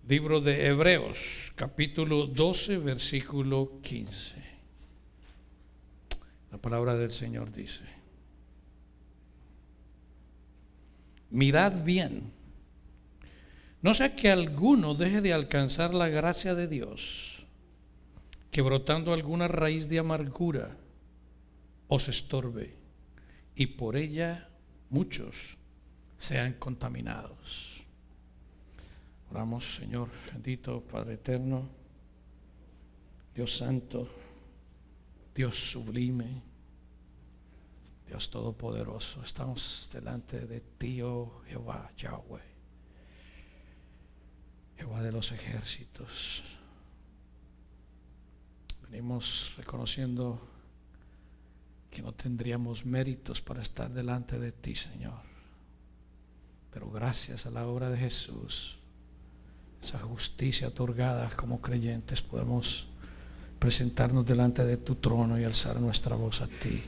Libro de Hebreos, capítulo 12, versículo 15. La palabra del Señor dice: mirad bien, no sea que alguno deje de alcanzar la gracia de Dios, que brotando alguna raíz de amargura os estorbe, y por ella muchos sean contaminados. Oramos. Señor bendito, Padre eterno, Dios santo, Dios sublime, Dios todopoderoso, estamos delante de ti, oh Jehová, Yahweh, Jehová de los ejércitos. Venimos reconociendo que no tendríamos méritos para estar delante de ti, Señor, pero gracias a la obra de Jesús, esa justicia otorgada como creyentes, podemos presentarnos delante de tu trono y alzar nuestra voz a ti.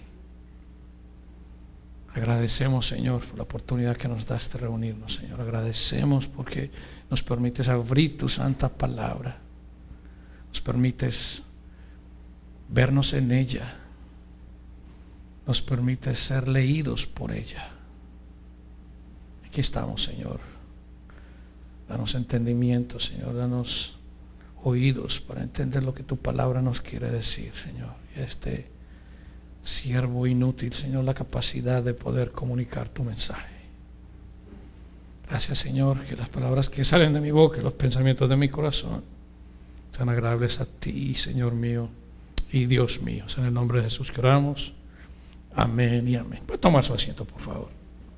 Agradecemos, Señor, por la oportunidad que nos das de reunirnos, Señor. Agradecemos porque nos permites abrir tu santa palabra, nos permites vernos en ella, nos permites ser leídos por ella. Aquí estamos, Señor. Danos entendimiento, Señor, danos oídos para entender lo que tu palabra nos quiere decir, Señor. Y este siervo inútil, Señor, la capacidad de poder comunicar tu mensaje. Gracias, Señor, que las palabras que salen de mi boca y los pensamientos de mi corazón sean agradables a ti, Señor mío y Dios mío. Es en el nombre de Jesús que oramos. Amén y amén. Puede tomar su asiento, por favor.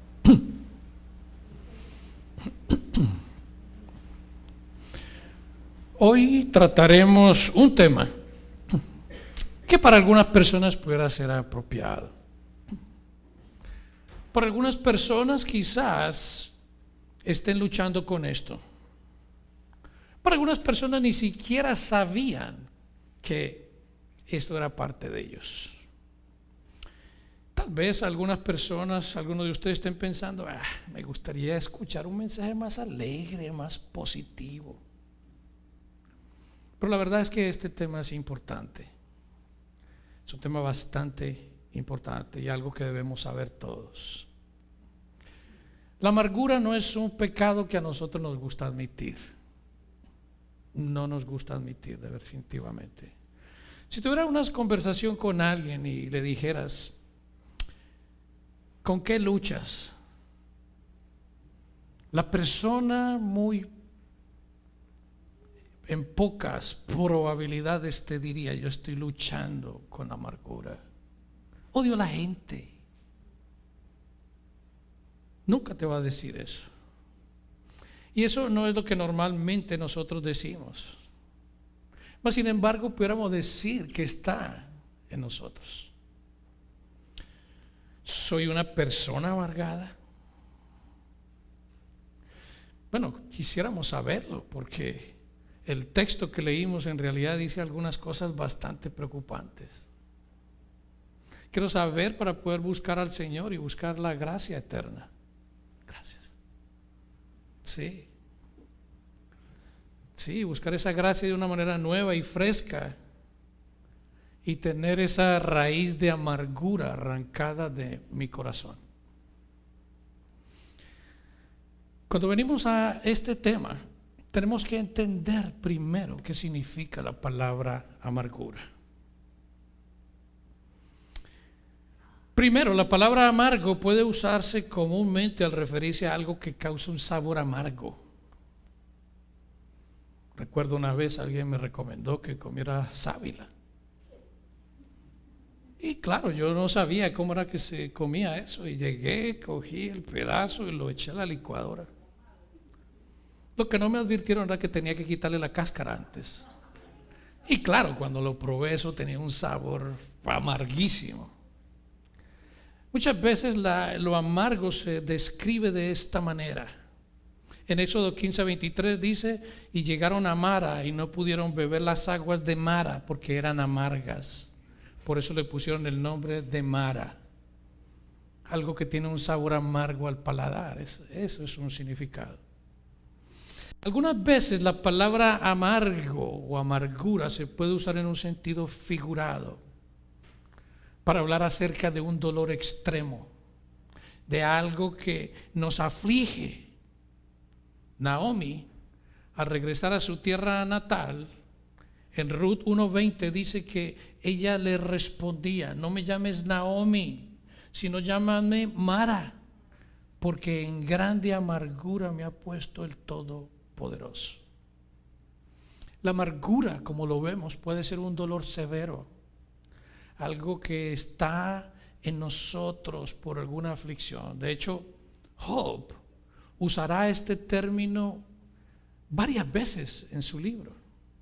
Hoy trataremos un tema que para algunas personas pudiera ser apropiado. Para algunas personas quizás estén luchando con esto. Para algunas personas ni siquiera sabían que esto era parte de ellos. Tal vez algunas personas, algunos de ustedes estén pensando: me gustaría escuchar un mensaje más alegre, más positivo. Pero la verdad es que este tema es importante. Es un tema bastante importante y algo que debemos saber todos. La amargura no es un pecado que a nosotros nos gusta admitir. No nos gusta admitir, definitivamente. Si tuvieras una conversación con alguien y le dijeras: ¿con qué luchas? La persona muy en pocas probabilidades te diría: yo estoy luchando con amargura, odio a la gente. Nunca te va a decir eso. Y eso no es lo que normalmente nosotros decimos. Mas sin embargo pudiéramos decir que está en nosotros. ¿Soy una persona amargada? Bueno, quisiéramos saberlo, porque el texto que leímos en realidad dice algunas cosas bastante preocupantes. Quiero saber para poder buscar al Señor y buscar la gracia eterna. Gracias. Sí, buscar esa gracia de una manera nueva y fresca y tener esa raíz de amargura arrancada de mi corazón. Cuando venimos a este tema, tenemos que entender primero qué significa la palabra amargura. Primero, la palabra amargo puede usarse comúnmente al referirse a algo que causa un sabor amargo. Recuerdo una vez alguien me recomendó que comiera sábila. Y claro, yo no sabía cómo era que se comía eso. Y llegué, cogí el pedazo y lo eché a la licuadora. Lo que no me advirtieron era que tenía que quitarle la cáscara antes. Y claro, cuando lo probé, eso tenía un sabor amarguísimo. Muchas veces lo amargo se describe de esta manera. En Éxodo 15:23 dice: y llegaron a Mara y no pudieron beber las aguas de Mara porque eran amargas. Por eso le pusieron el nombre de Mara. Algo que tiene un sabor amargo al paladar. Eso es un significado. Algunas veces la palabra amargo o amargura se puede usar en un sentido figurado para hablar acerca de un dolor extremo, de algo que nos aflige. Naomi, al regresar a su tierra natal, en Ruth 1:20 dice que ella le respondía: no me llames Naomi, sino llámame Mara, porque en grande amargura me ha puesto el Todopoderoso. La amargura, como lo vemos, puede ser un dolor severo, algo que está en nosotros por alguna aflicción. De hecho, Job usará este término varias veces en su libro.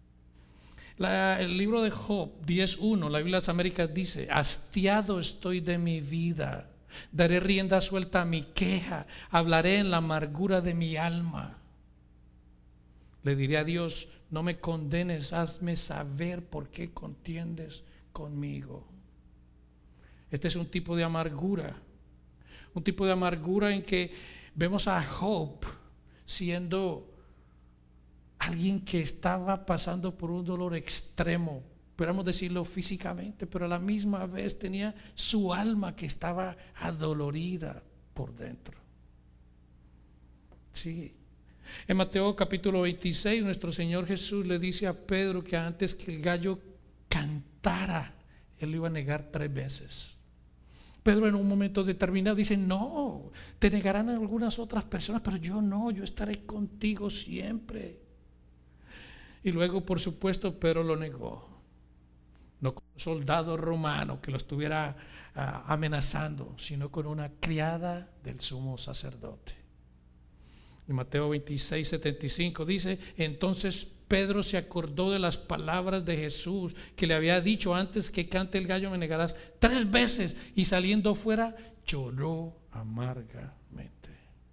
El libro de Job 10:1, la Biblia de las Américas dice: hastiado estoy de mi vida, daré rienda suelta a mi queja, hablaré en la amargura de mi alma. Le diré a Dios: no me condenes, hazme saber por qué contiendes conmigo. Este es un tipo de amargura en que vemos a Job siendo alguien que estaba pasando por un dolor extremo, podríamos decirlo físicamente, pero a la misma vez tenía su alma que estaba adolorida por dentro. Sí. En Mateo capítulo 26, nuestro Señor Jesús le dice a Pedro que antes que el gallo cantara, él lo iba a negar 3 veces. Pedro en un momento determinado dice: no, te negarán algunas otras personas, pero yo no, yo estaré contigo siempre. Y luego, por supuesto, Pedro lo negó, no con un soldado romano que lo estuviera amenazando, sino con una criada del sumo sacerdote. En Mateo 26:75 dice: entonces Pedro se acordó de las palabras de Jesús que le había dicho: antes que cante el gallo me negarás 3 veces, y saliendo fuera lloró amargamente.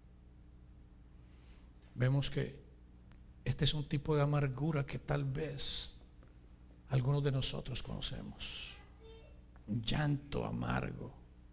Vemos que este es un tipo de amargura que tal vez algunos de nosotros conocemos, un llanto amargo.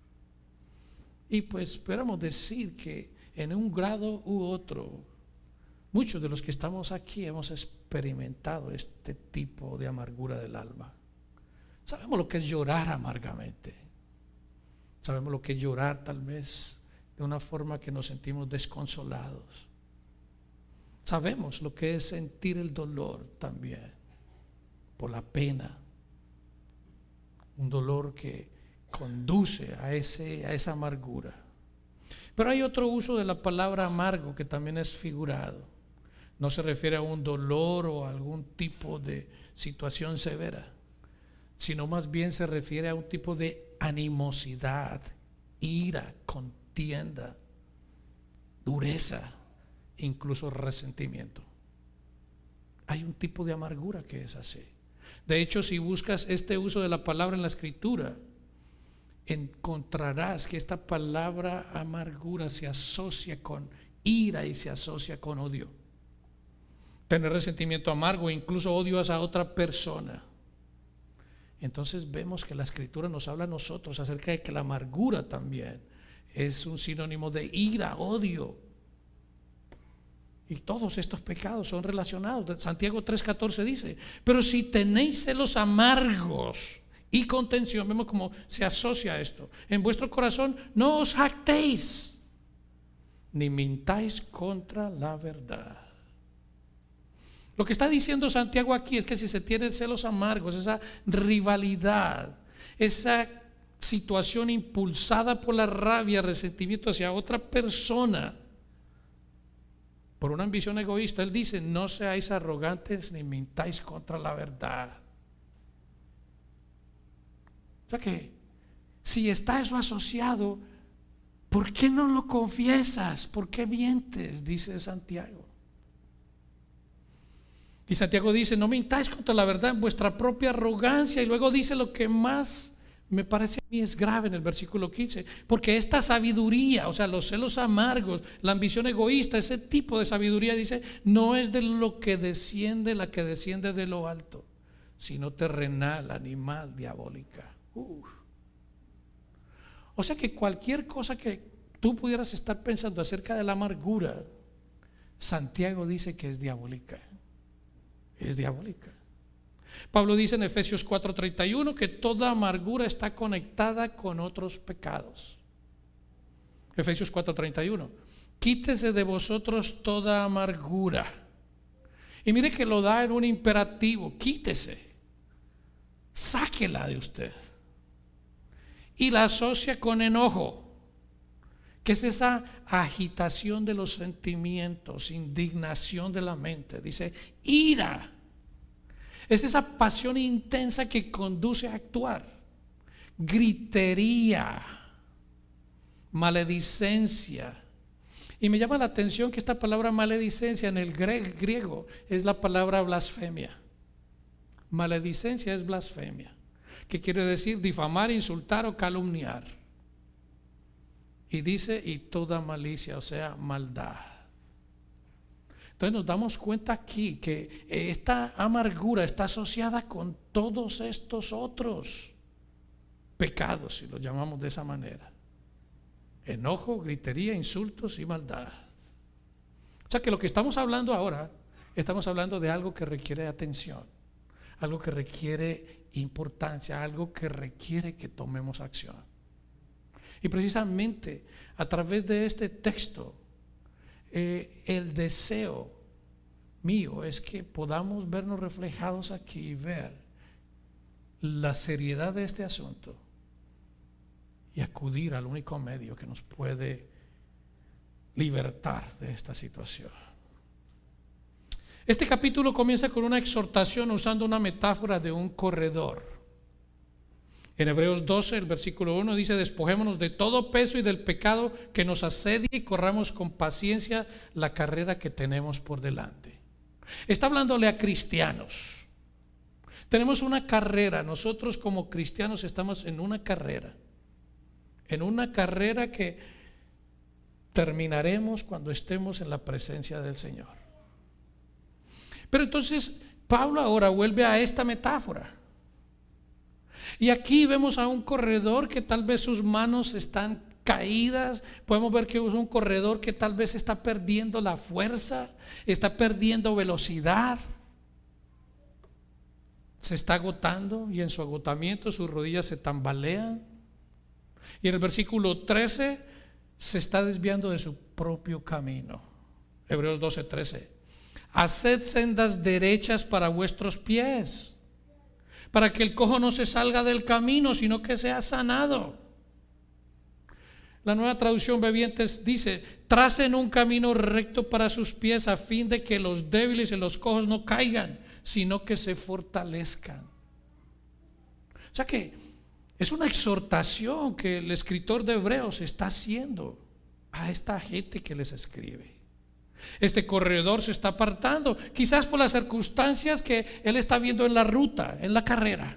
Y pues podemos decir que en un grado u otro, muchos de los que estamos aquí hemos experimentado este tipo de amargura del alma. Sabemos lo que es llorar amargamente. Sabemos lo que es llorar tal vez de una forma que nos sentimos desconsolados. Sabemos lo que es sentir el dolor también por la pena, un dolor que conduce a esa amargura. Pero hay otro uso de la palabra amargo que también es figurado. No se refiere a un dolor o a algún tipo de situación severa, sino más bien se refiere a un tipo de animosidad, ira, contienda, dureza, incluso resentimiento. Hay un tipo de amargura que es así. De hecho, si buscas este uso de la palabra en la Escritura, encontrarás que esta palabra amargura se asocia con ira y se asocia con odio. Tener resentimiento amargo e incluso odio hacia otra persona. Entonces vemos que la Escritura nos habla a nosotros acerca de que la amargura también es un sinónimo de ira, odio. Y todos estos pecados son relacionados. Santiago 3:14 dice: pero si tenéis celos amargos y contención, vemos cómo se asocia esto en vuestro corazón, no os jactéis ni mintáis contra la verdad. Lo que está diciendo Santiago aquí es que si se tienen celos amargos, esa rivalidad, esa situación impulsada por la rabia, resentimiento hacia otra persona, por una ambición egoísta, él dice: no seáis arrogantes ni mintáis contra la verdad. O sea que si está eso asociado, ¿por qué no lo confiesas? ¿Por qué mientes? Dice Santiago. Y Santiago dice: no mintáis contra la verdad en vuestra propia arrogancia. Y luego dice lo que más me parece a mí es grave en el versículo 15, porque esta sabiduría, o sea, los celos amargos, la ambición egoísta, ese tipo de sabiduría, dice, no es de lo que desciende, la que desciende de lo alto, sino terrenal, animal, diabólica. O sea que cualquier cosa que tú pudieras estar pensando acerca de la amargura Santiago dice que es diabólica. Es diabólica. Pablo dice en Efesios 4:31 que toda amargura está conectada con otros pecados. Efesios 4:31. Quítese de vosotros toda amargura. Y mire que lo da en un imperativo. Quítese. Sáquela de usted. Y la asocia con enojo, que es esa agitación de los sentimientos, indignación de la mente. Dice ira. Es esa pasión intensa que conduce a actuar. Gritería, maledicencia. Y me llama la atención que esta palabra maledicencia en el griego es la palabra blasfemia. Maledicencia es blasfemia, que quiere decir difamar, insultar o calumniar. Y dice, y toda malicia, o sea, maldad. Entonces nos damos cuenta aquí que esta amargura está asociada con todos estos otros pecados, si lo llamamos de esa manera. Enojo, gritería, insultos y maldad. O sea que lo que estamos hablando ahora, estamos hablando de algo que requiere atención, algo que requiere importancia, algo que requiere que tomemos acción. Y precisamente a través de este texto, el deseo mío es que podamos vernos reflejados aquí y ver la seriedad de este asunto y acudir al único medio que nos puede libertar de esta situación. Este capítulo comienza con una exhortación usando una metáfora de un corredor. En Hebreos 12, el versículo 1 dice: despojémonos de todo peso y del pecado que nos asedia y corramos con paciencia la carrera que tenemos por delante. Está hablándole a cristianos. Tenemos una carrera, nosotros como cristianos estamos en una carrera que terminaremos cuando estemos en la presencia del Señor. Pero entonces Pablo ahora vuelve a esta metáfora. Y aquí vemos a un corredor que tal vez sus manos están caídas. Podemos ver que es un corredor que tal vez está perdiendo la fuerza, está perdiendo velocidad, se está agotando, y en su agotamiento sus rodillas se tambalean. Y en el versículo 13 se está desviando de su propio camino. Hebreos 12:13. Haced sendas derechas para vuestros pies, para que el cojo no se salga del camino, sino que sea sanado. La Nueva Traducción Vivientes dice: tracen un camino recto para sus pies, a fin de que los débiles y los cojos no caigan, sino que se fortalezcan. O sea que es una exhortación que el escritor de Hebreos está haciendo a esta gente que les escribe. Este corredor se está apartando, quizás por las circunstancias que él está viendo en la ruta, en la carrera.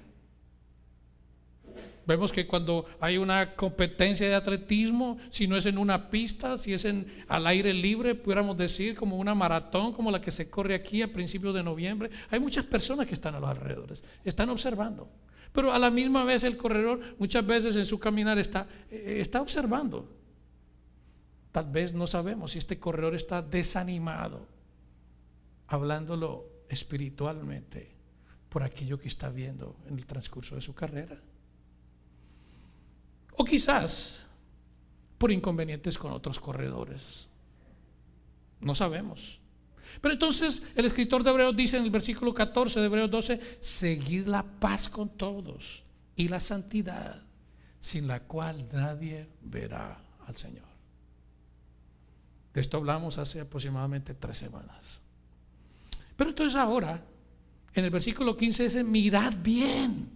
Vemos que cuando hay una competencia de atletismo, si no es en una pista, si es al aire libre, pudiéramos decir como una maratón, como la que se corre aquí a principios de noviembre, hay muchas personas que están a los alrededores, están observando. Pero a la misma vez el corredor muchas veces en su caminar está observando. Tal vez no sabemos si este corredor está desanimado, hablándolo espiritualmente, por aquello que está viendo en el transcurso de su carrera. O quizás por inconvenientes con otros corredores. No sabemos. Pero entonces el escritor de Hebreos dice en el versículo 14 de Hebreos 12: seguid la paz con todos y la santidad, sin la cual nadie verá al Señor. De esto hablamos hace aproximadamente 3 semanas. Pero entonces ahora, en el versículo 15 dice: mirad bien,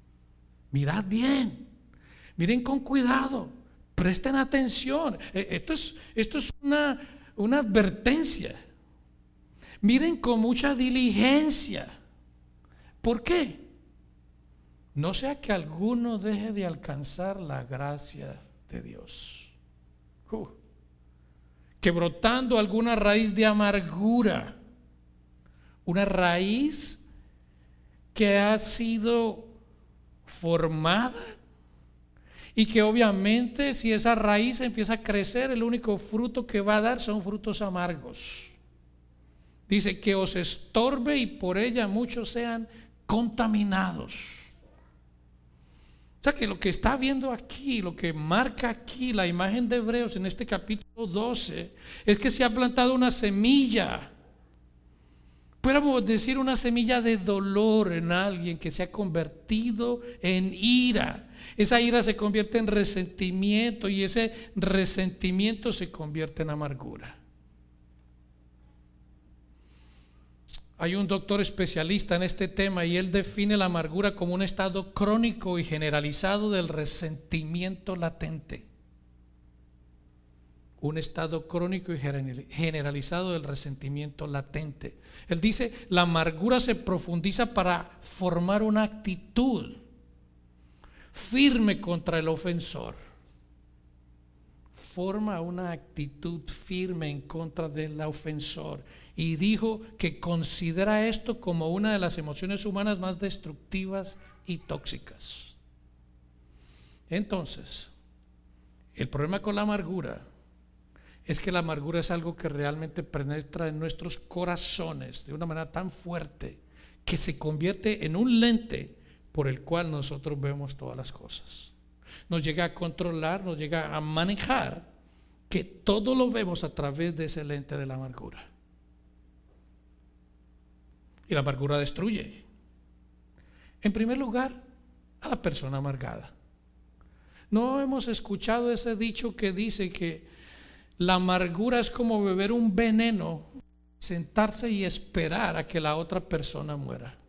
miren con cuidado, presten atención. Esto es una advertencia. Miren con mucha diligencia. ¿Por qué? No sea que alguno deje de alcanzar la gracia de Dios, que brotando alguna raíz de amargura, una raíz que ha sido formada y que obviamente si esa raíz empieza a crecer, el único fruto que va a dar son frutos amargos. Dice que os estorbe y por ella muchos sean contaminados. O sea que lo que está viendo aquí, lo que marca aquí la imagen de Hebreos en este capítulo 12, es que se ha plantado una semilla. Pudiéramos decir una semilla de dolor en alguien que se ha convertido en ira. Esa ira se convierte en resentimiento y ese resentimiento se convierte en amargura. Hay un doctor especialista en este tema y él define la amargura como un estado crónico y generalizado del resentimiento latente. Un estado crónico y generalizado del resentimiento latente. Él dice, la amargura se profundiza para formar una actitud firme contra el ofensor. Forma una actitud firme en contra del ofensor. Y dijo que considera esto como una de las emociones humanas más destructivas y tóxicas. Entonces, el problema con la amargura es que la amargura es algo que realmente penetra en nuestros corazones de una manera tan fuerte que se convierte en un lente por el cual nosotros vemos todas las cosas. Nos llega a controlar, nos llega a manejar, que todo lo vemos a través de ese lente de la amargura. Y la amargura destruye, en primer lugar, a la persona amargada. ¿No hemos escuchado ese dicho que dice que la amargura es como beber un veneno, sentarse y esperar a que la otra persona muera?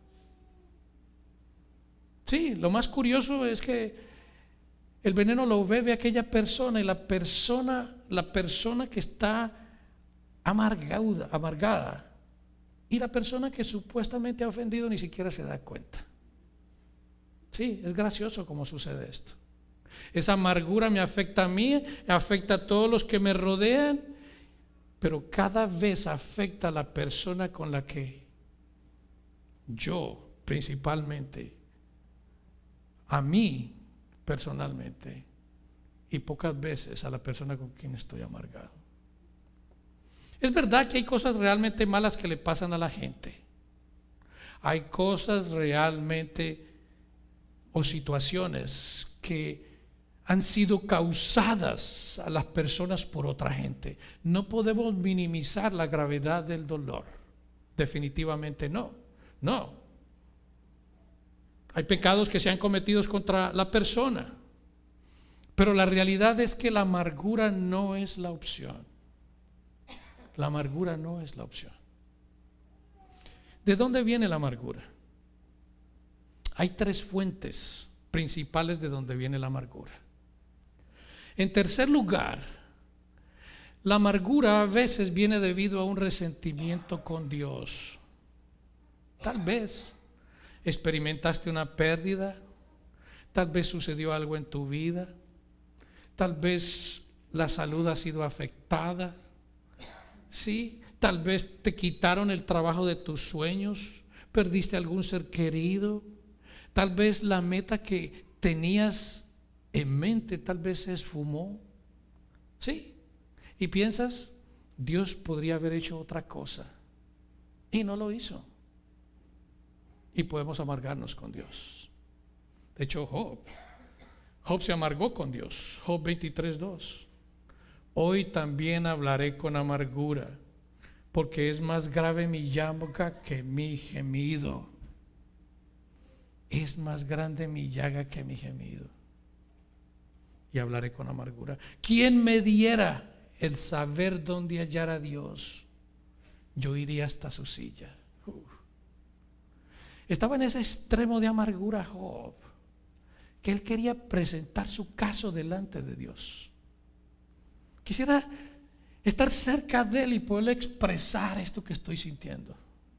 Sí, lo más curioso es que el veneno lo bebe aquella persona y la persona que está amargada, y la persona que supuestamente ha ofendido ni siquiera se da cuenta. Sí, es gracioso cómo sucede esto. Esa amargura me afecta a mí, afecta a todos los que me rodean, pero cada vez afecta a la persona con la que yo, principalmente, a mí personalmente, y pocas veces a la persona con quien estoy amargado. Es verdad que hay cosas realmente malas que le pasan a la gente. Hay cosas realmente o situaciones que han sido causadas a las personas por otra gente. No podemos minimizar la gravedad del dolor. Definitivamente no. Hay pecados que se han cometido contra la persona. Pero la realidad es que la amargura no es la opción. La amargura no es la opción. ¿De dónde viene la amargura? Hay tres fuentes principales de donde viene la amargura. En tercer lugar, la amargura a veces viene debido a un resentimiento con Dios. Tal vez experimentaste una pérdida, tal vez sucedió algo en tu vida, tal vez la salud ha sido afectada. Sí, tal vez te quitaron el trabajo de tus sueños, perdiste algún ser querido, tal vez la meta que tenías en mente tal vez se esfumó. Sí, y piensas, Dios podría haber hecho otra cosa y no lo hizo. Y podemos amargarnos con Dios. De hecho, Job se amargó con Dios. Job 23:2. Hoy también hablaré con amargura, porque es más grave mi llaga que mi gemido. Es más grande mi llaga que mi gemido. Y hablaré con amargura. ¿Quién me diera el saber dónde hallar a Dios? Yo iría hasta su silla. Estaba en ese extremo de amargura Job, que él quería presentar su caso delante de Dios. Quisiera estar cerca de él y poder expresar esto que estoy sintiendo.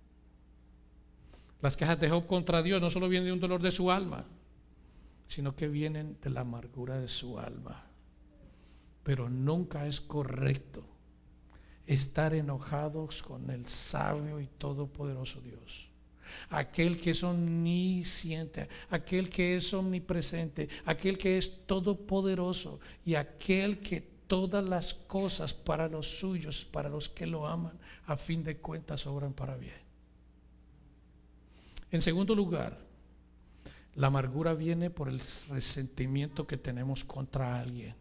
Las quejas de Job contra Dios no solo vienen de un dolor de su alma, sino que vienen de la amargura de su alma. Pero nunca es correcto estar enojados con el sabio y todopoderoso Dios, aquel que es omnisciente, aquel que es omnipresente, aquel que es todopoderoso y aquel que todas las cosas para los suyos, para los que lo aman, a fin de cuentas obran para bien. En segundo lugar, la amargura viene por el resentimiento que tenemos contra alguien.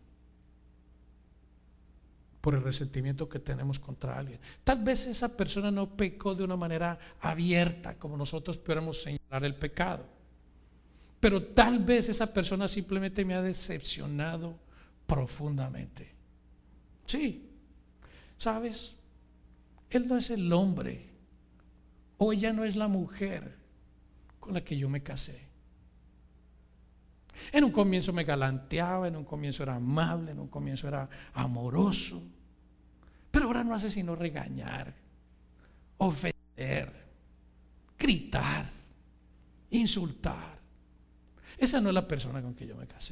Por el resentimiento que tenemos contra alguien. Tal vez esa persona no pecó de una manera abierta, como nosotros podemos señalar el pecado. Pero tal vez esa persona simplemente me ha decepcionado profundamente. Sí, ¿sabes? Él no es el hombre, o ella no es la mujer con la que yo me casé. En un comienzo me galanteaba, en un comienzo era amable, en un comienzo era amoroso, pero ahora no hace sino regañar, ofender, gritar, insultar. Esa no es la persona con que yo me casé.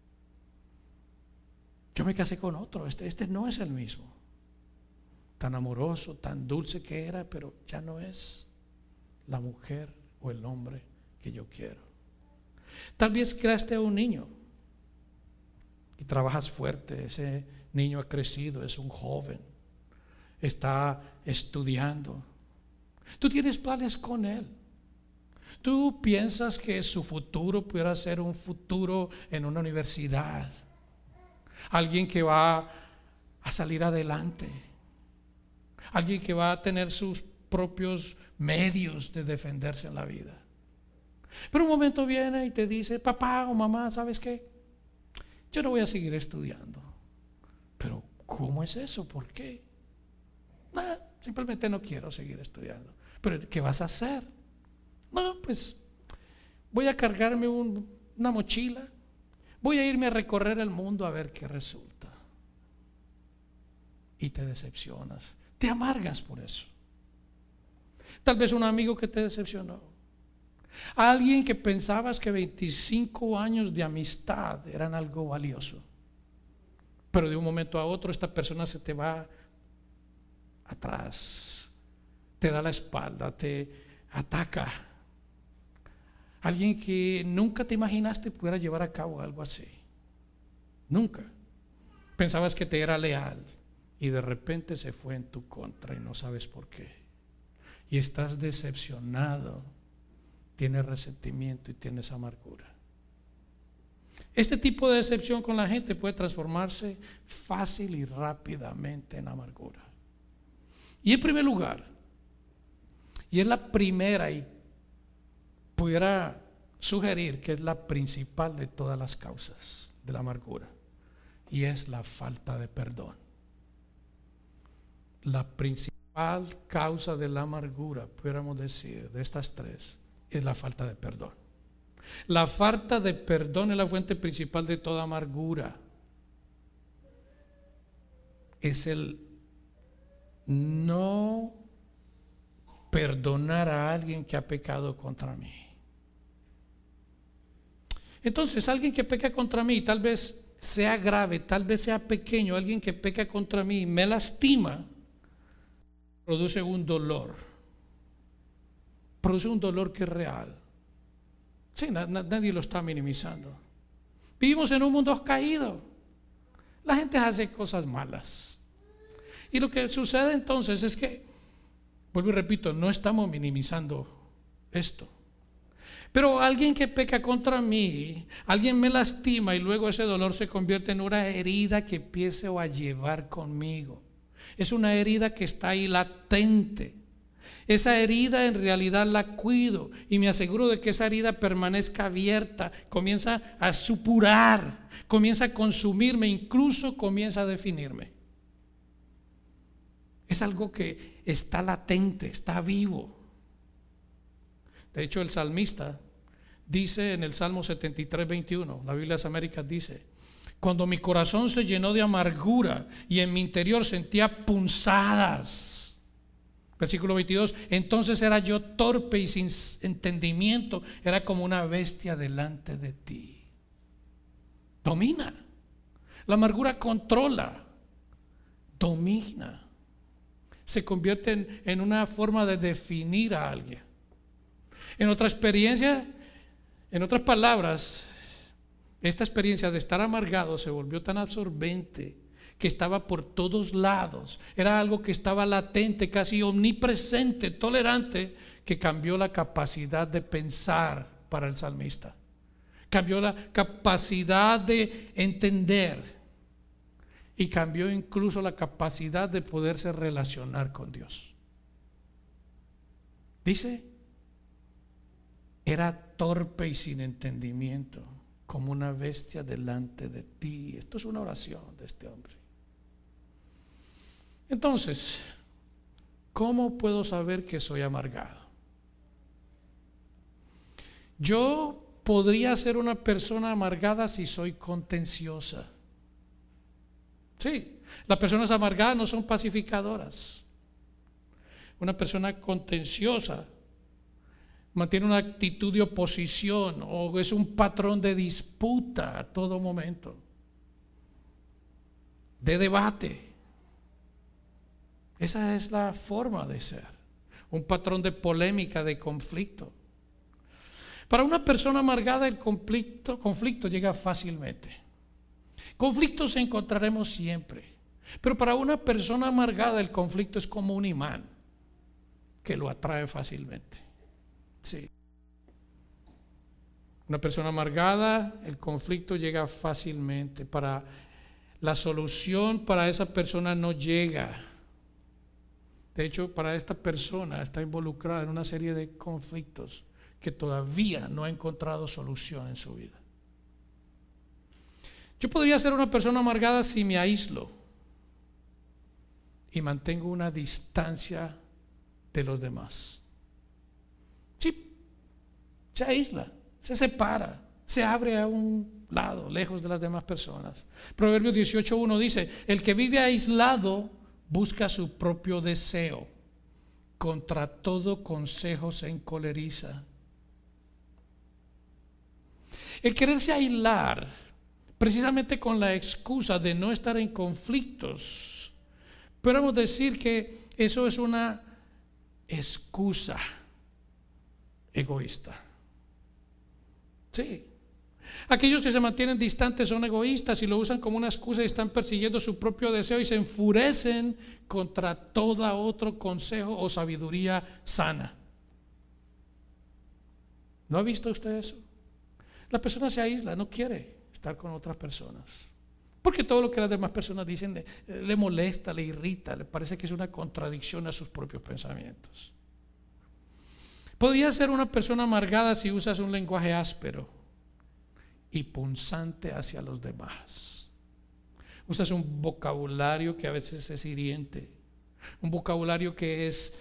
Yo me casé con otro, este no es el mismo. Tan amoroso, tan dulce que era, pero ya no es la mujer o el hombre que yo quiero. Tal vez creaste a un niño y trabajas fuerte. Ese niño ha crecido, es un joven, está estudiando. Tú tienes planes con él. Tú piensas que su futuro pudiera ser un futuro en una universidad, alguien que va a salir adelante, alguien que va a tener sus propios medios de defenderse en la vida. Pero un momento viene y te dice: papá o mamá, ¿sabes qué? Yo no voy a seguir estudiando. Pero ¿cómo es eso? ¿Por qué? Simplemente no quiero seguir estudiando. ¿Pero qué vas a hacer? No, pues voy a cargarme una mochila, voy a irme a recorrer el mundo a ver qué resulta. Y te decepcionas, te amargas por eso. Tal vez un amigo que te decepcionó. Alguien que pensabas que 25 años de amistad eran algo valioso, pero de un momento a otro esta persona se te va atrás, te da la espalda, te ataca. Alguien que nunca te imaginaste pudiera llevar a cabo algo así. Nunca. Pensabas que te era leal y de repente se fue en tu contra y no sabes por qué. Y estás decepcionado. Tienes resentimiento y tienes amargura. Este tipo de decepción con la gente puede transformarse fácil y rápidamente en amargura. Y en primer lugar, y es la primera y pudiera sugerir que es la principal de todas las causas de la amargura, y es la falta de perdón. La principal causa de la amargura, pudiéramos decir, de estas tres, es la falta de perdón. La falta de perdón es la fuente principal de toda amargura. Es el no perdonar a alguien que ha pecado contra mí. Entonces, alguien que peca contra mí, tal vez sea grave, tal vez sea pequeño, alguien que peca contra mí y me lastima, produce un dolor. Produce un dolor que es real. Sí, nadie lo está minimizando. Vivimos en un mundo caído. La gente hace cosas malas. Y lo que sucede entonces es que, vuelvo y repito, no estamos minimizando esto. Pero alguien que peca contra mí, alguien me lastima y luego ese dolor se convierte en una herida que empiezo a llevar conmigo. Es una herida que está ahí latente. Esa herida en realidad la cuido y me aseguro de que esa herida permanezca abierta, comienza a supurar, comienza a consumirme, incluso comienza a definirme. Es algo que está latente, está vivo. De hecho, el salmista dice en el Salmo 73, 21, la Biblia de las Américas dice: cuando mi corazón se llenó de amargura y en mi interior sentía punzadas. Versículo 22, entonces era yo torpe y sin entendimiento, era como una bestia delante de ti. Domina. La amargura controla, domina. Se convierte en una forma de definir a alguien. En otra experiencia, en otras palabras, esta experiencia de estar amargado se volvió tan absorbente que estaba por todos lados, era algo que estaba latente, casi omnipresente, tolerante, que cambió la capacidad de pensar para el salmista, cambió la capacidad de entender y cambió incluso la capacidad de poderse relacionar con Dios. Dice, era torpe y sin entendimiento, como una bestia delante de ti. Esto es una oración de este hombre. Entonces, ¿cómo puedo saber que soy amargado? Yo podría ser una persona amargada si soy contenciosa. Sí, las personas amargadas no son pacificadoras. Una persona contenciosa mantiene una actitud de oposición o es un patrón de disputa a todo momento, de debate. Esa es la forma de ser, un patrón de polémica, de conflicto. Para una persona amargada el conflicto llega fácilmente. Conflictos encontraremos siempre, pero para una persona amargada el conflicto es como un imán que lo atrae fácilmente. Sí. Una persona amargada, el conflicto llega fácilmente. Para la solución para esa persona no llega. De hecho, para esta persona está involucrada en una serie de conflictos que todavía no ha encontrado solución en su vida. Yo podría ser una persona amargada si me aíslo y mantengo una distancia de los demás. Sí, se aísla, se separa, se abre a un lado, lejos de las demás personas. Proverbios 18:1 dice, el que vive aislado busca su propio deseo, contra todo consejo se encoleriza. El quererse aislar, precisamente con la excusa de no estar en conflictos, podemos decir que eso es una excusa egoísta. Sí. Aquellos que se mantienen distantes son egoístas y lo usan como una excusa y están persiguiendo su propio deseo y se enfurecen contra todo otro consejo o sabiduría sana. ¿No ha visto usted eso? La persona se aísla, no quiere estar con otras personas, porque todo lo que las demás personas dicen le molesta, le irrita, le parece que es una contradicción a sus propios pensamientos. Podría ser una persona amargada si usas un lenguaje áspero y punzante hacia los demás. Usas un vocabulario que a veces es hiriente, un vocabulario que es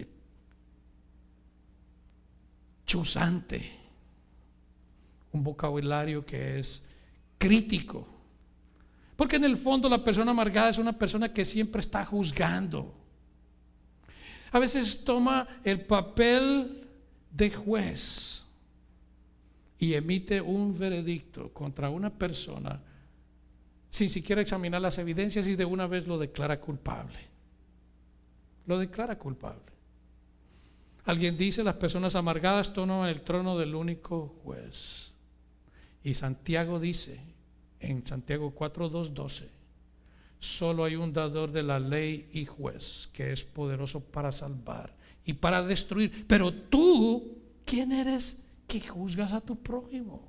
chuzante, un vocabulario que es crítico, porque en el fondo la persona amargada es una persona que siempre está juzgando. A veces toma el papel de juez y emite un veredicto contra una persona sin siquiera examinar las evidencias y de una vez lo declara culpable. Lo declara culpable. Alguien dice, las personas amargadas toman el trono del único juez. Y Santiago dice, en Santiago 4:2-12, solo hay un dador de la ley y juez que es poderoso para salvar y para destruir. Pero tú, ¿quién eres que juzgas a tu prójimo?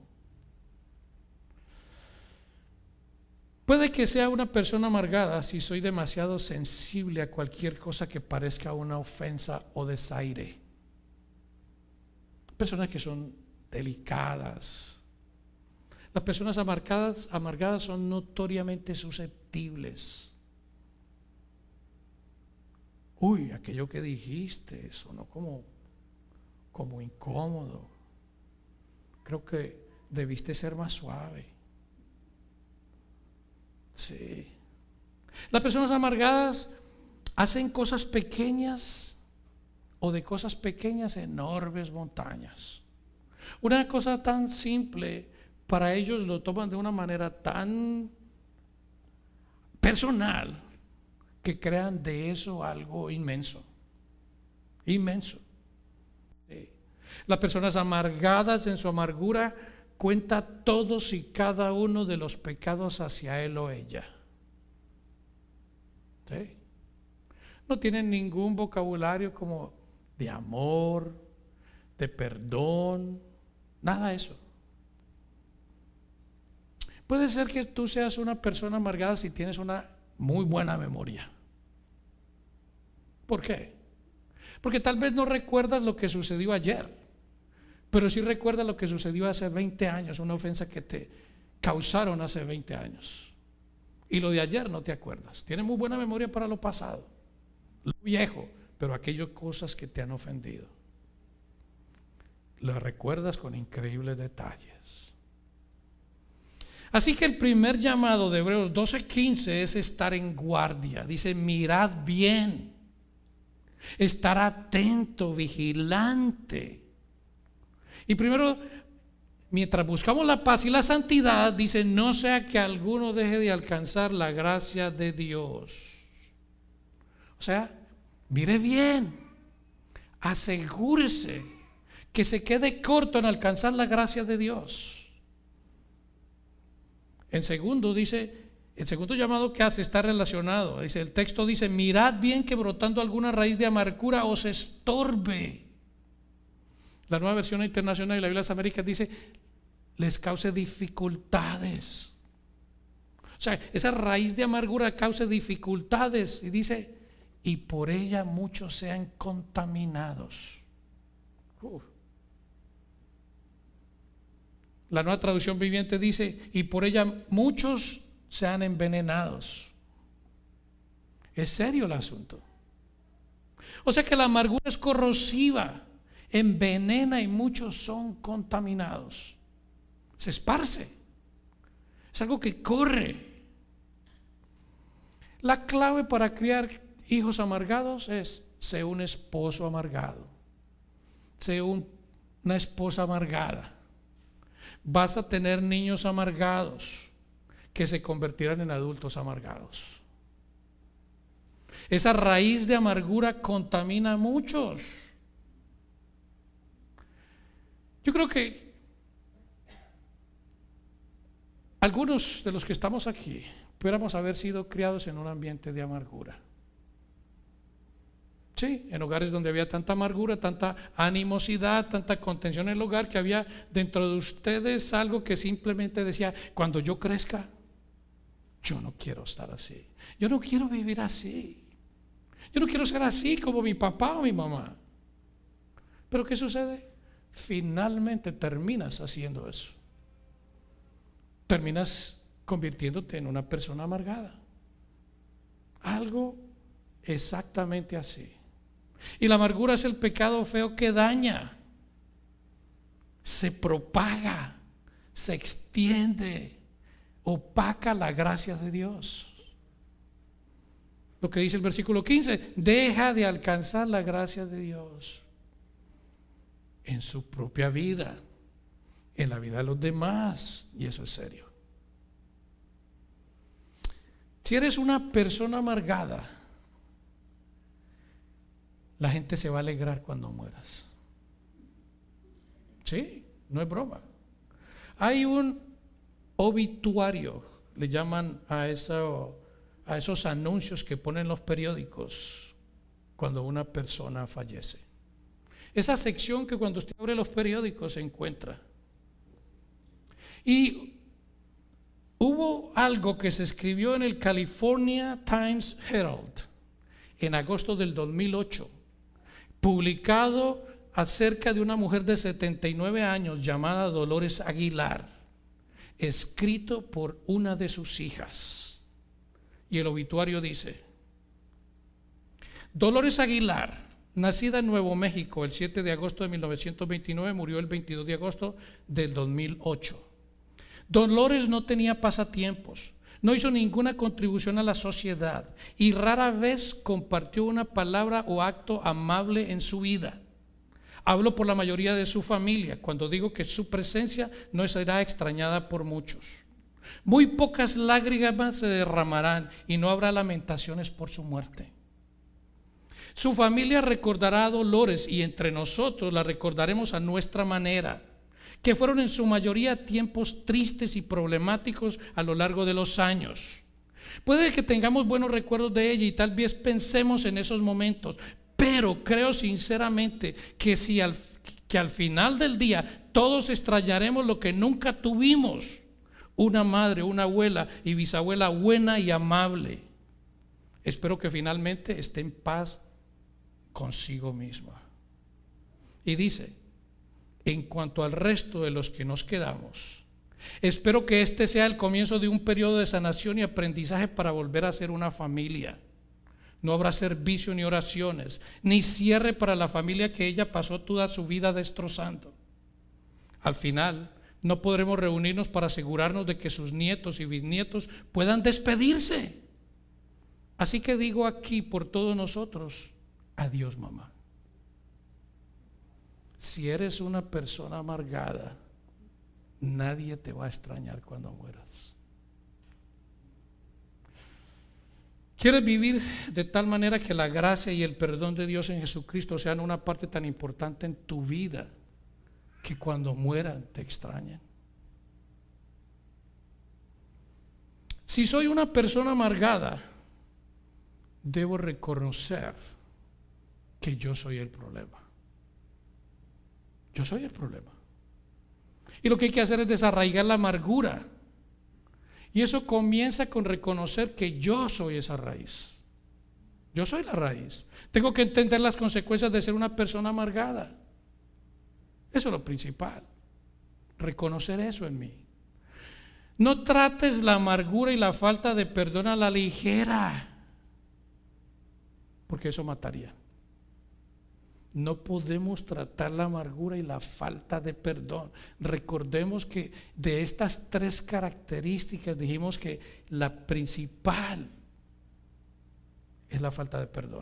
Puede que sea una persona amargada si soy demasiado sensible a cualquier cosa que parezca una ofensa o desaire. Personas que son delicadas. Las personas amargadas son notoriamente susceptibles. Uy, aquello que dijiste sonó como incómodo. Creo que debiste ser más suave. Sí. Las personas amargadas hacen cosas pequeñas o de cosas pequeñas enormes montañas. Una cosa tan simple, para ellos lo toman de una manera tan personal que crean de eso algo inmenso. Inmenso. Sí. Las personas amargadas en su amargura cuenta todos y cada uno de los pecados hacia él o ella. ¿sí? No tienen ningún vocabulario como de amor, de perdón, nada de eso. Puede ser que tú seas una persona amargada si tienes una muy buena memoria. ¿Por qué? Porque tal vez no recuerdas lo que sucedió ayer, pero sí recuerdas lo que sucedió hace 20 años, una ofensa que te causaron hace 20 años. Y lo de ayer no te acuerdas. Tienes muy buena memoria para lo pasado, lo viejo, pero aquellas cosas que te han ofendido, las recuerdas con increíbles detalles. Así que el primer llamado de Hebreos 12:15 es estar en guardia. Dice: mirad bien, estar atento, vigilante. Y primero, mientras buscamos la paz y la santidad, dice: no sea que alguno deje de alcanzar la gracia de Dios. O sea, mire bien, asegúrese que se quede corto en alcanzar la gracia de Dios. En segundo dice, el segundo llamado que hace está relacionado. Dice, el texto dice: mirad bien que brotando alguna raíz de amargura os estorbe. La Nueva Versión Internacional y la Biblia de las Américas dice: les cause dificultades. O sea, esa raíz de amargura cause dificultades. Y dice: y por ella muchos sean contaminados. La Nueva Traducción Viviente dice: y por ella muchos sean envenenados. Es serio el asunto. O sea que la amargura es corrosiva, envenena y muchos son contaminados. Se esparce, es algo que corre. La clave para criar hijos amargados es: sé un esposo amargado, sé una esposa amargada. Vas a tener niños amargados que se convertirán en adultos amargados. Esa raíz de amargura contamina a muchos. Yo creo que algunos de los que estamos aquí pudiéramos haber sido criados en un ambiente de amargura. Sí, en hogares donde había tanta amargura, tanta animosidad, tanta contención en el hogar, que había dentro de ustedes algo que simplemente decía: cuando yo crezca, yo no quiero estar así, yo no quiero vivir así, yo no quiero ser así como mi papá o mi mamá. Pero ¿qué sucede? Finalmente terminas haciendo eso. Terminas convirtiéndote en una persona amargada. Algo exactamente así. Y la amargura es el pecado feo que daña, se propaga, se extiende, opaca la gracia de Dios. Lo que dice el versículo 15: deja de alcanzar la gracia de Dios en su propia vida, en la vida de los demás. Y eso es serio. Si eres una persona amargada, la gente se va a alegrar cuando mueras. Sí, no es broma. Hay un obituario, le llaman a esos anuncios que ponen los periódicos cuando una persona fallece. Esa sección que cuando usted abre los periódicos se encuentra. Y hubo algo que se escribió en el California Times Herald en agosto del 2008, publicado acerca de una mujer de 79 años llamada Dolores Aguilar, escrito por una de sus hijas. Y el obituario dice: Dolores Aguilar, nacida en Nuevo México el 7 de agosto de 1929, murió el 22 de agosto del 2008. Dolores no tenía pasatiempos, no hizo ninguna contribución a la sociedad y rara vez compartió una palabra o acto amable en su vida. Hablo por la mayoría de su familia cuando digo que su presencia no será extrañada por muchos. Muy pocas lágrimas se derramarán y no habrá lamentaciones por su muerte. Su familia recordará a Dolores y entre nosotros la recordaremos a nuestra manera, que fueron en su mayoría tiempos tristes y problemáticos a lo largo de los años. Puede que tengamos buenos recuerdos de ella y tal vez pensemos en esos momentos, pero creo sinceramente que que al final del día todos extrañaremos lo que nunca tuvimos: una madre, una abuela y bisabuela buena y amable. Espero que finalmente esté en paz consigo misma. Y dice: en cuanto al resto de los que nos quedamos, espero que este sea el comienzo de un periodo de sanación y aprendizaje para volver a ser una familia. No habrá servicio ni oraciones, ni cierre para la familia que ella pasó toda su vida destrozando. Al final, no podremos reunirnos para asegurarnos de que sus nietos y bisnietos puedan despedirse. Así que digo aquí por todos nosotros: adiós, mamá. Si eres una persona amargada, nadie te va a extrañar cuando mueras. ¿Quieres vivir de tal manera que la gracia y el perdón de Dios en Jesucristo sean una parte tan importante en tu vida que cuando mueran te extrañen? Si soy una persona amargada, debo reconocer que yo soy el problema. Yo soy el problema. Y lo que hay que hacer es desarraigar la amargura. Y eso comienza con reconocer que yo soy esa raíz. Yo soy la raíz. Tengo que entender las consecuencias de ser una persona amargada. Eso es lo principal. Reconocer eso en mí. No trates la amargura y la falta de perdón a la ligera, porque eso mataría. No podemos tratar la amargura y la falta de perdón. Recordemos que de estas tres características dijimos que la principal es la falta de perdón.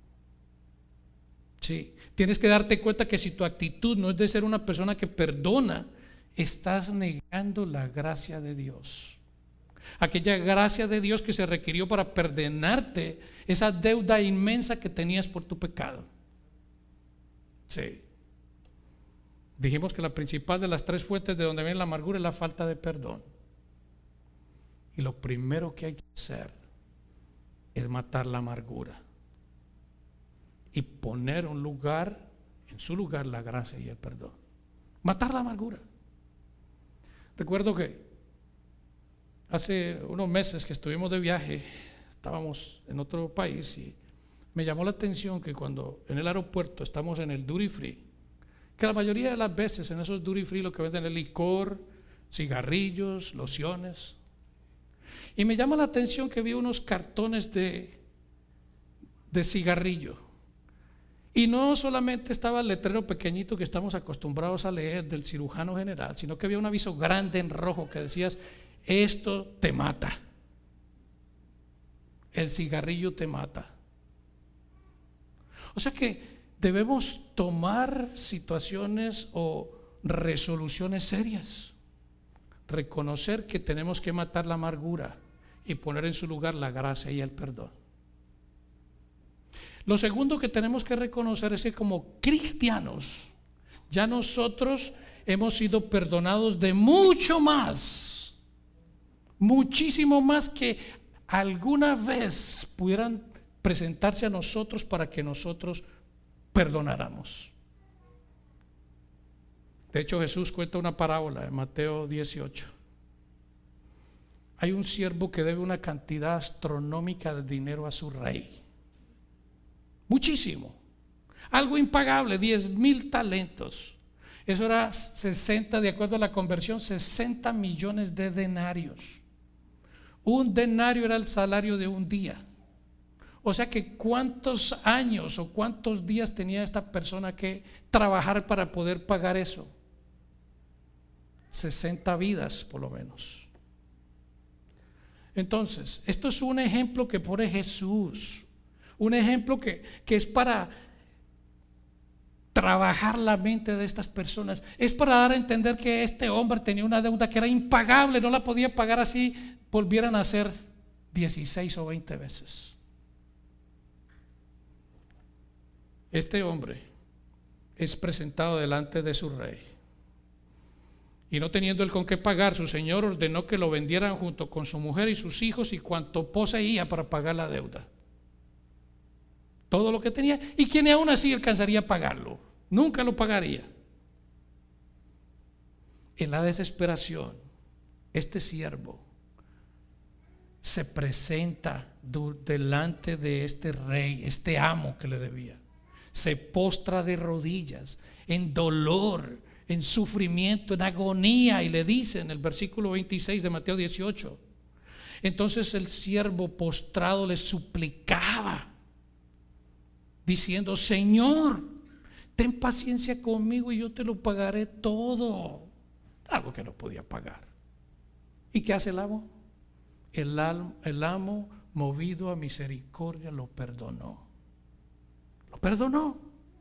Sí, tienes que darte cuenta que si tu actitud no es de ser una persona que perdona, estás negando la gracia de Dios. Aquella gracia de Dios que se requirió para perdonarte esa deuda inmensa que tenías por tu pecado. Sí. Dijimos que la principal de las tres fuentes de donde viene la amargura es la falta de perdón. Y lo primero que hay que hacer es matar la amargura y poner en su lugar la gracia y el perdón. Matar la amargura. Recuerdo que hace unos meses que estuvimos de viaje, estábamos en otro país y me llamó la atención que cuando en el aeropuerto estamos en el duty free, que la mayoría de las veces en esos duty free lo que venden es licor, cigarrillos, lociones, y me llama la atención que vi unos cartones de cigarrillo, y no solamente estaba el letrero pequeñito que estamos acostumbrados a leer del cirujano general, sino que había un aviso grande en rojo que decía: esto te mata, el cigarrillo te mata. O sea que debemos tomar situaciones o resoluciones serias, reconocer que tenemos que matar la amargura y poner en su lugar la gracia y el perdón. Lo segundo que tenemos que reconocer es que como cristianos ya nosotros hemos sido perdonados de mucho más, muchísimo más que alguna vez pudieran presentarse a nosotros para que nosotros perdonáramos. De hecho, Jesús cuenta una parábola en Mateo 18. Hay un siervo que debe una cantidad astronómica de dinero a su rey. Muchísimo. Algo impagable, 10,000 talentos. Eso era 60, de acuerdo a la conversión, 60 millones de denarios. Un denario era el salario de un día. O sea que cuántos años o cuántos días tenía esta persona que trabajar para poder pagar eso. 60 vidas por lo menos. Entonces, esto es un ejemplo que pone Jesús. Un ejemplo que es para trabajar la mente de estas personas. Es para dar a entender que este hombre tenía una deuda que era impagable, no la podía pagar así volvieran a ser 16 o 20 veces. Este hombre es presentado delante de su rey Y no teniendo él con qué pagar, su señor ordenó que lo vendieran junto con su mujer y sus hijos y cuanto poseía para pagar la deuda. Todo lo que tenía, y quien aún así alcanzaría a pagarlo, nunca lo pagaría. En la desesperación, este siervo se presenta delante de este rey, este amo que le debía. Se postra de rodillas, en dolor, en sufrimiento, en agonía, y le dice en el versículo 26 de Mateo 18. Entonces el siervo postrado le suplicaba, diciendo: Señor, ten paciencia conmigo y yo te lo pagaré todo. Algo que no podía pagar. ¿Y qué hace el amo? El amo, movido a misericordia, lo perdonó. Lo perdonó.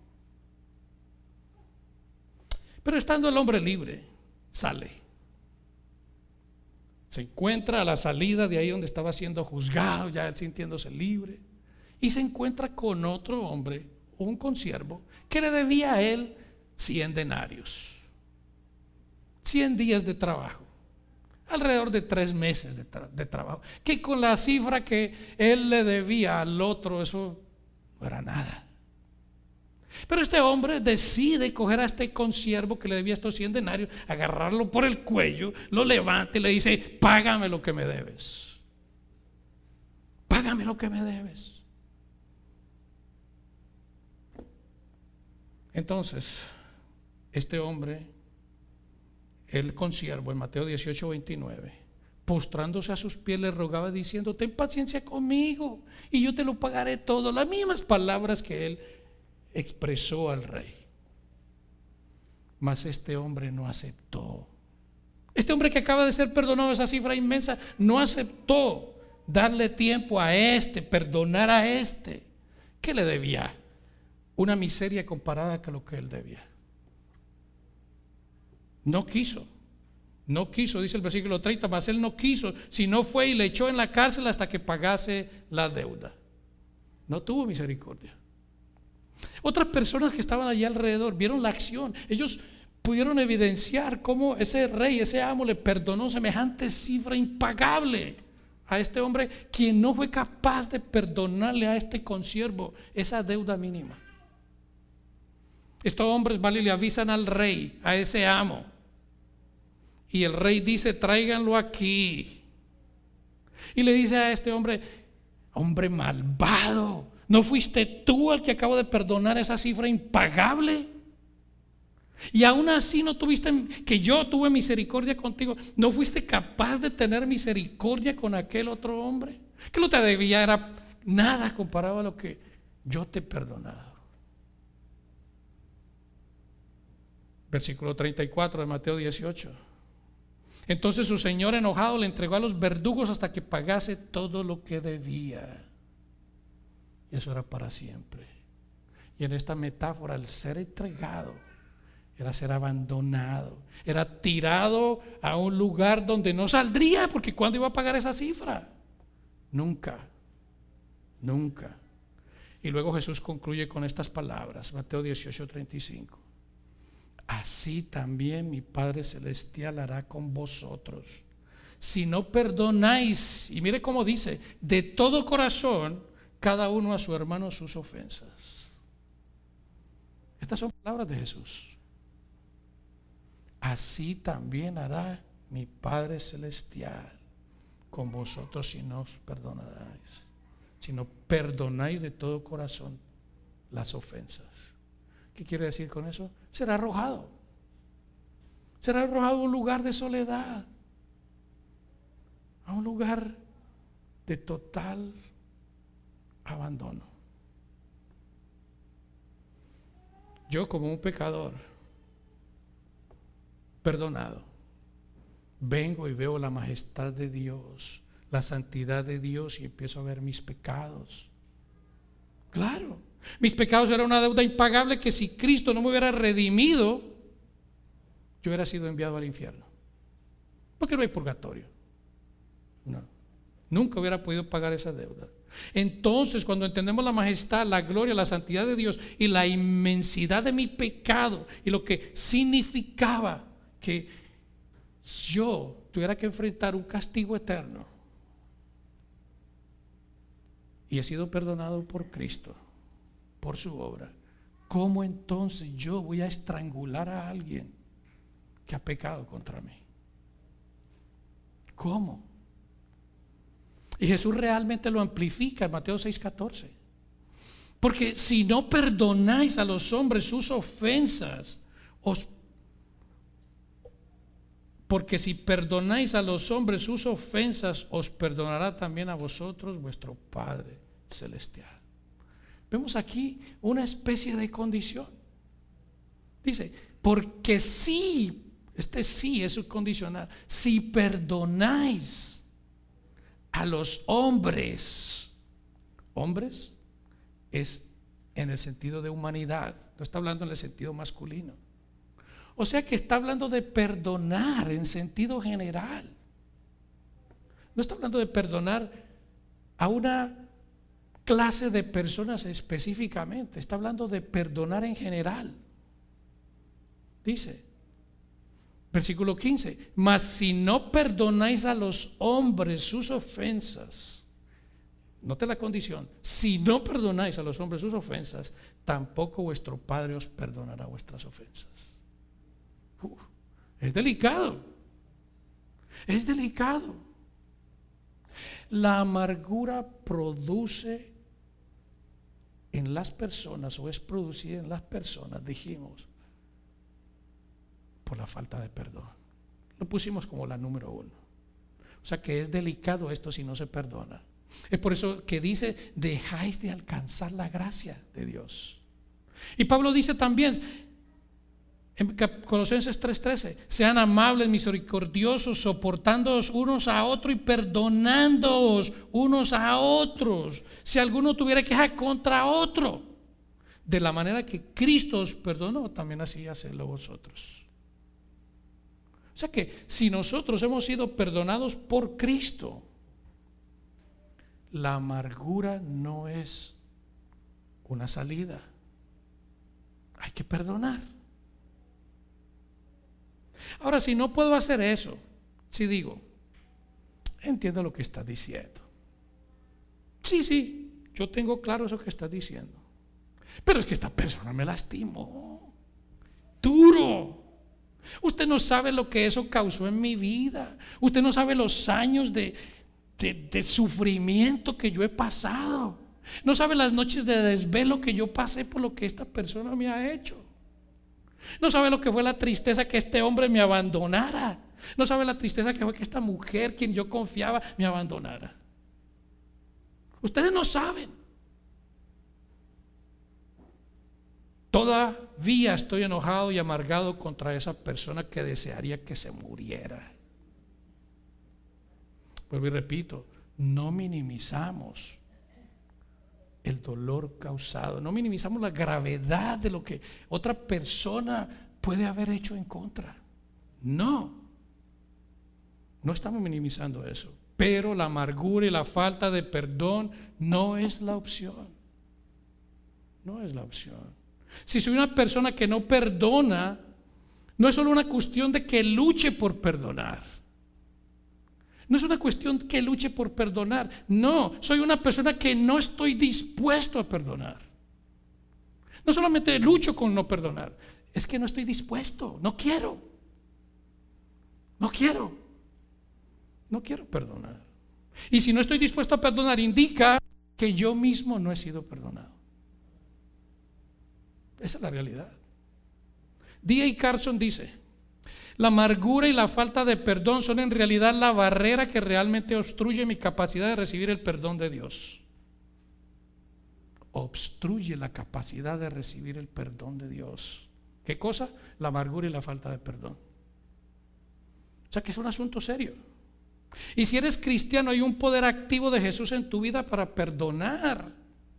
Pero estando el hombre libre, sale. Se encuentra a la salida de ahí donde estaba siendo juzgado, ya sintiéndose libre. Y se encuentra con otro hombre, un consiervo, que le debía a él 100 denarios. 100 días de trabajo. Alrededor de 3 meses de trabajo. Que con la cifra que él le debía al otro, eso no era nada. Pero este hombre decide coger a este consiervo que le debía estos 100 denarios, agarrarlo por el cuello, lo levanta y le dice: págame lo que me debes. Págame lo que me debes. Entonces, este hombre, el consiervo, en Mateo 18:29, postrándose a sus pies, le rogaba diciendo: ten paciencia conmigo y yo te lo pagaré todo. Las mismas palabras que él expresó al rey. Mas este hombre no aceptó. Este hombre que acaba de ser perdonado esa cifra inmensa, no aceptó darle tiempo a perdonar a que le debía una miseria comparada con lo que él debía. No quiso, dice el versículo 30, mas él no quiso, sino fue y le echó en la cárcel hasta que pagase la deuda. No tuvo misericordia. Otras personas que estaban allí alrededor vieron la acción. Ellos pudieron evidenciar cómo ese rey, ese amo, le perdonó semejante cifra impagable a este hombre, quien no fue capaz de perdonarle a este consiervo esa deuda mínima. Estos hombres van y le avisan al rey, a ese amo, y el rey dice: tráiganlo aquí. Y le dice a este hombre: hombre malvado, ¿no fuiste tú el que acabo de perdonar esa cifra impagable? Y aún así no tuviste, que yo tuve misericordia contigo, ¿no fuiste capaz de tener misericordia con aquel otro hombre? Que no te debía era nada comparado a lo que yo te he perdonado. Versículo 34 de Mateo 18. Entonces su señor, enojado, le entregó a los verdugos hasta que pagase todo lo que debía. Y eso era para siempre. Y en esta metáfora, el ser entregado era ser abandonado, era tirado a un lugar donde no saldría, porque ¿cuándo iba a pagar esa cifra? Nunca. Y luego Jesús concluye con estas palabras, Mateo 18:35. Así también mi Padre Celestial hará con vosotros, si no perdonáis, y mire cómo dice, de todo corazón, cada uno a su hermano sus ofensas. Estas son palabras de Jesús. Así también hará mi Padre Celestial con vosotros si no os perdonaráis, si no perdonáis de todo corazón las ofensas. ¿Qué quiere decir con eso? Será arrojado a un lugar de soledad, a un lugar de total abandono. Yo, como un pecador perdonado, vengo y veo la majestad de Dios, la santidad de Dios, y empiezo a ver mis pecados. Claro, mis pecados eran una deuda impagable que si Cristo no me hubiera redimido, yo hubiera sido enviado al infierno. Porque no hay purgatorio. No, nunca hubiera podido pagar esa deuda. Entonces, cuando entendemos la majestad, la gloria, la santidad de Dios y la inmensidad de mi pecado y lo que significaba que yo tuviera que enfrentar un castigo eterno y he sido perdonado por Cristo, por su obra, ¿cómo entonces yo voy a estrangular a alguien que ha pecado contra mí? ¿Cómo? Y Jesús realmente lo amplifica en Mateo 6:14. Porque si no perdonáis a los hombres sus ofensas, porque si perdonáis a los hombres sus ofensas, os perdonará también a vosotros vuestro Padre Celestial. Vemos aquí una especie de condición. Dice, porque si, este sí es condicional, si perdonáis a los hombres es en el sentido de humanidad, no está hablando en el sentido masculino. O sea que está hablando de perdonar en sentido general. No está hablando de perdonar a una clase de personas específicamente, está hablando de perdonar en general. Dice, versículo 15, mas si no perdonáis a los hombres sus ofensas, note la condición, si no perdonáis a los hombres sus ofensas, tampoco vuestro Padre os perdonará vuestras ofensas. Es delicado. Es delicado. La amargura produce en las personas, o es producida en las personas, dijimos, por la falta de perdón. Lo pusimos como la número 1. O sea que es delicado esto si no se perdona. Es por eso que dice, dejáis de alcanzar la gracia de Dios. Y Pablo dice también en Colosenses 3:13, sean amables, misericordiosos, soportándoos unos a otros y perdonándoos unos a otros, si alguno tuviera queja contra otro, de la manera que Cristo os perdonó, también así hacedlo vosotros. O sea que si nosotros hemos sido perdonados por Cristo, la amargura no es una salida. Hay que perdonar. Ahora, si no puedo hacer eso, si digo, entiendo lo que estás diciendo. Sí, yo tengo claro eso que estás diciendo. Pero es que esta persona me lastimó. Duro. Usted no sabe lo que eso causó en mi vida. Usted no sabe los años de sufrimiento que yo he pasado. No sabe las noches de desvelo que yo pasé por lo que esta persona me ha hecho. No sabe lo que fue la tristeza que este hombre me abandonara. No sabe la tristeza que fue que esta mujer, quien yo confiaba, me abandonara. Ustedes no saben. Todavía estoy enojado y amargado contra esa persona que desearía que se muriera. Vuelvo y repito, no minimizamos el dolor causado, no minimizamos la gravedad de lo que otra persona puede haber hecho en contra. No estamos minimizando eso, pero la amargura y la falta de perdón no es la opción. No es la opción. Si soy una persona que no perdona, no es solo una cuestión de que luche por perdonar. No es una cuestión que luche por perdonar. No, soy una persona que no estoy dispuesto a perdonar. No solamente lucho con no perdonar, es que no estoy dispuesto, no quiero perdonar. Y si no estoy dispuesto a perdonar, indica que yo mismo no he sido perdonado. Esa es la realidad. D.A. Carson dice, la amargura y la falta de perdón son en realidad la barrera que realmente obstruye mi capacidad de recibir el perdón de Dios. Obstruye la capacidad de recibir el perdón de Dios. ¿Qué cosa? La amargura y la falta de perdón. O sea que es un asunto serio. Y si eres cristiano, hay un poder activo de Jesús en tu vida para perdonar.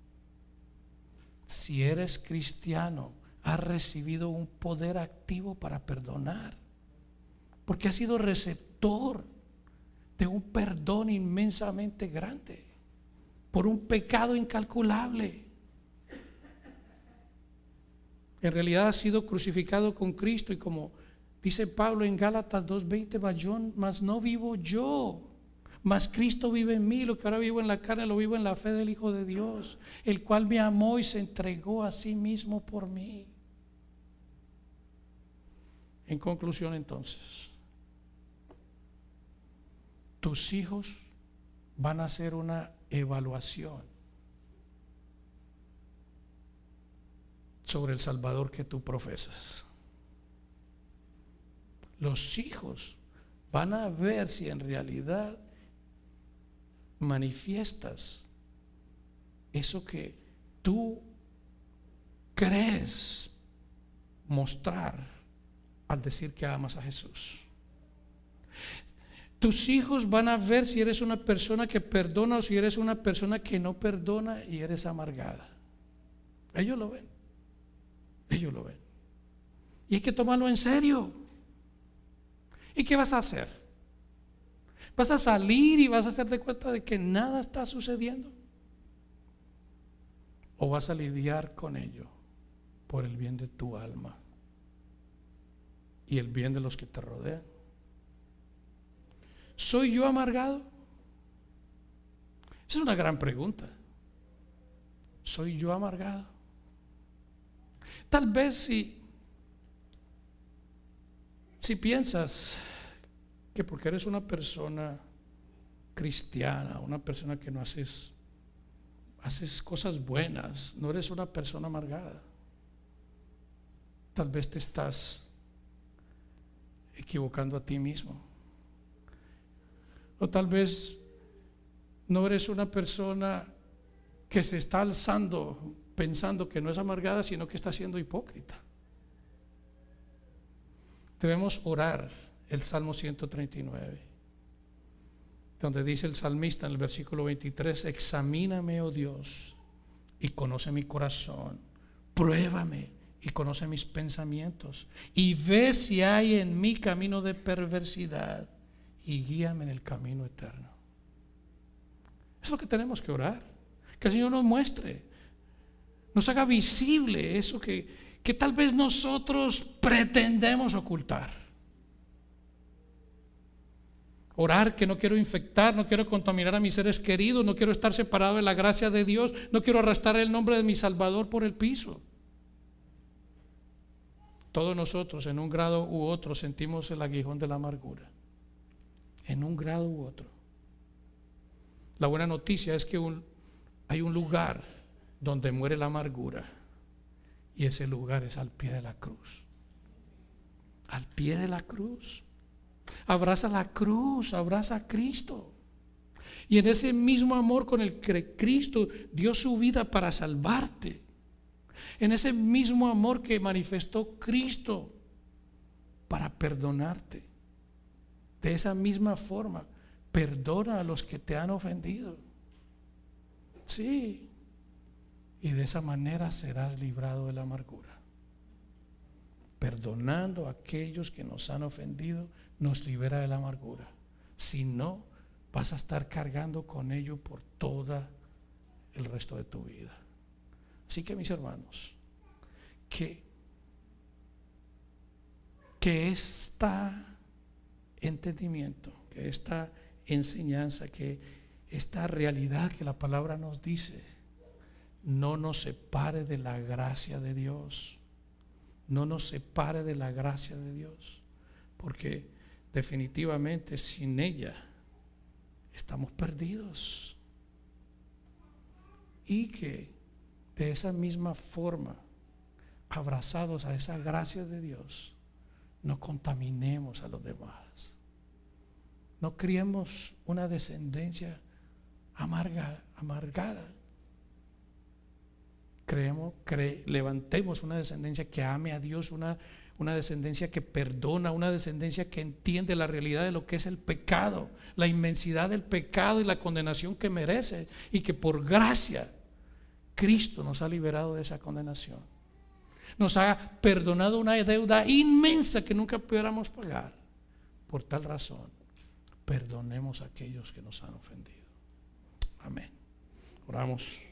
Si eres cristiano, has recibido un poder activo para perdonar. Porque has sido receptor de un perdón inmensamente grande por un pecado incalculable. En realidad has sido crucificado con Cristo y como Dice Pablo en Gálatas 2:20, mas no vivo yo, mas Cristo vive en mí. Lo que ahora vivo en la carne lo vivo en la fe del Hijo de Dios, el cual me amó y se entregó a sí mismo por mí. En conclusión, entonces, tus hijos van a hacer una evaluación sobre el Salvador que tú profesas. Los hijos van a ver si en realidad manifiestas eso que tú crees mostrar al decir que amas a Jesús. Tus hijos van a ver si eres una persona que perdona o si eres una persona que no perdona y eres amargada. Ellos lo ven. Ellos lo ven. Y hay que tomarlo en serio. ¿Y qué vas a hacer? ¿Vas a salir y vas a hacerte cuenta de que nada está sucediendo? ¿O vas a lidiar con ello por el bien de tu alma y el bien de los que te rodean? ¿Soy yo amargado? Esa es una gran pregunta. ¿Soy yo amargado? Tal vez si piensas que porque eres una persona cristiana, una persona que no haces cosas buenas, no eres una persona amargada, tal vez te estás equivocando a ti mismo. O tal vez no eres una persona que se está alzando pensando que no es amargada, sino que está siendo hipócrita. Debemos orar el Salmo 139, donde dice el salmista en el versículo 23: examíname, oh Dios, y conoce mi corazón, pruébame y conoce mis pensamientos, y ve si hay en mí camino de perversidad, y guíame en el camino eterno. Es lo que tenemos que orar, que el Señor nos muestre, nos haga visible eso que tal vez nosotros pretendemos ocultar. Orar que no quiero infectar, no quiero contaminar a mis seres queridos, no quiero estar separado de la gracia de Dios, no quiero arrastrar el nombre de mi Salvador por el piso. Todos nosotros en un grado u otro sentimos el aguijón de la amargura, en un grado u otro. La buena noticia es que hay un lugar donde muere la amargura, y ese lugar es al pie de la cruz. Al pie de la cruz. Abraza la cruz, abraza a Cristo. Y en ese mismo amor con el que Cristo dio su vida para salvarte, en ese mismo amor que manifestó Cristo para perdonarte, de esa misma forma, perdona a los que te han ofendido. Sí. Y de esa manera serás librado de la amargura. Perdonando a aquellos que nos han ofendido, nos libera de la amargura. Si no, vas a estar cargando con ello por todo el resto de tu vida. Así que, mis hermanos, que este entendimiento, que esta enseñanza, que esta realidad que la palabra nos dice, no nos separe de la gracia de Dios. No nos separe de la gracia de Dios, porque definitivamente sin ella estamos perdidos. Y que de esa misma forma, abrazados a esa gracia de Dios, no contaminemos a los demás. No criemos una descendencia amargada. Levantemos una descendencia que ame a Dios, una descendencia que perdona, una descendencia que entiende la realidad de lo que es el pecado, la inmensidad del pecado y la condenación que merece, y que por gracia Cristo nos ha liberado de esa condenación. Nos ha perdonado una deuda inmensa que nunca pudiéramos pagar. Por tal razón, perdonemos a aquellos que nos han ofendido. Amén. Oramos.